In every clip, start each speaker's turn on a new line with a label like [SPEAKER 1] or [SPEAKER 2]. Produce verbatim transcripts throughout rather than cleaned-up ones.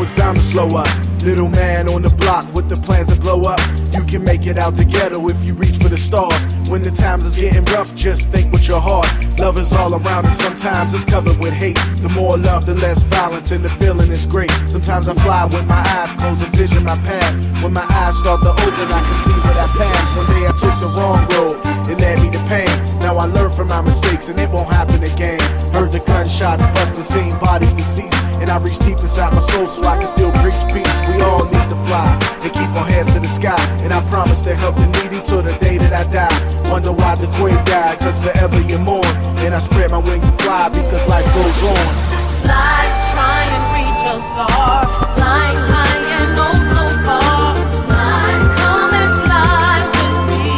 [SPEAKER 1] it's bound to slow up. Little man on the block with the plans to blow up. You can make it out the ghetto if you reach for the stars. When the times is getting rough, just think with your heart. Love is all around and sometimes it's covered with hate. The more love, the less violence, and the feeling is great. Sometimes I fly with my eyes closed and vision my path. When my eyes start to open, I can see what I passed. One day I took the wrong road, it led me to pain. Now I learn from my mistakes and it won't happen again. Heard the gunshots busting, seen bodies deceased, and I reach deep inside my soul so I can still preach peace. We all need to fly and keep our heads to the sky, and I promise to help the needy till the day that I die. Wonder why the queen died, cause forever you mourn. And I spread my wings and fly because life goes on.
[SPEAKER 2] Fly, try and reach a star. Flying high and oh so far. Fly, come and fly with me.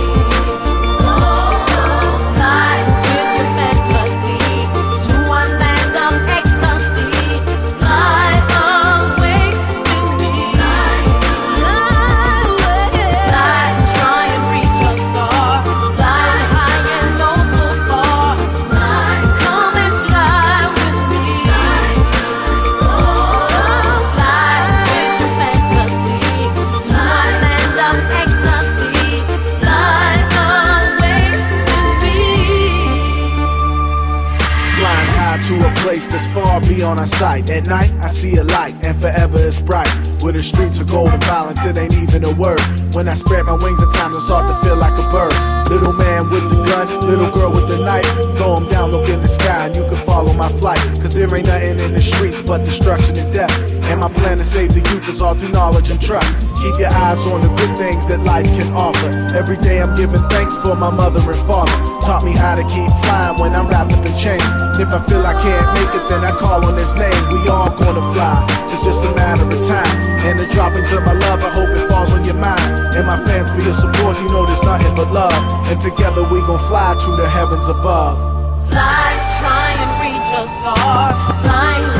[SPEAKER 2] Oh, oh, fly with your fantasy to a land of ecstasy. Fly away with me. Fly, fly away. Fly, try and reach a star. Fly high and oh so far. Fly, come and fly with me. Oh, fly with your fantasy to a land of ecstasy. Fly away with me.
[SPEAKER 1] Flying high to a place that's far beyond our sight. At night, I see a light, and forever it's bright. Where the streets are golden violence, it ain't even a word. When I spread my wings, at times I start to feel like a bird. Little man with the gun, little girl with the knife. Throw 'em down, look in the sky, and you can follow my flight. Cause there ain't nothing in the streets but destruction and death. And my plan to save the youth is all through knowledge and trust. Keep your eyes on the good things that life can offer. Every day I'm giving thanks for my mother and father. Taught me how to keep flying when I'm wrapped up in chains. If I feel I can't make it, then I call on his name. We all gonna fly, it's just a matter of time. And the droppings of my love, I hope it falls on your mind. And my fans, for your support, you know there's nothing but love. And together we gon' fly to the heavens above.
[SPEAKER 2] Fly, try and reach a star. Flying